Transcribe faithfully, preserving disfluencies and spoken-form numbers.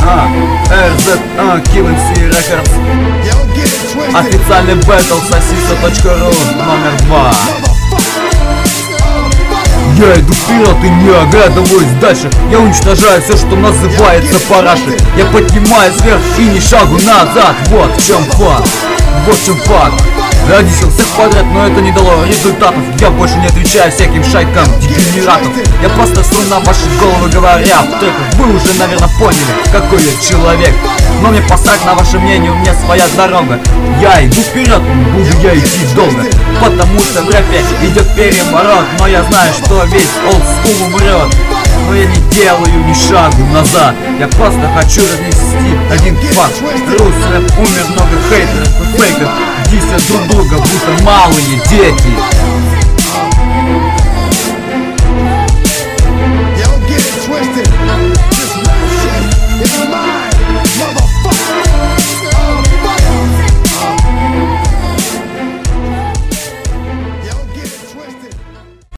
А, эр зет, а, Kill эм си Records. Официальный бэтл сосиса точка ру номер два. Я иду вперед и не оглядываюсь дальше. Я уничтожаю все, что называется парашей. Я поднимаюсь вверх и не шагу назад. Вот в чем факт, вот в чем факт. Родился всех подряд, но это не дало результатов. Я больше не отвечаю всяким шайкам дегенератов. Я просто сру на ваши головы, говоря в треках. Вы уже, наверное, поняли, какой я человек. Но мне посрать на ваше мнение, у меня своя дорога. Я иду вперед, буду я идти долго, потому что в рэпе идет переворот. Но я знаю, что весь олдскул умрет. Но я не делаю ни шагу назад. Я просто хочу разнести один факт. Рус рэп умер, много хейтеров и фейков. Дисят друг друга, будто малые дети.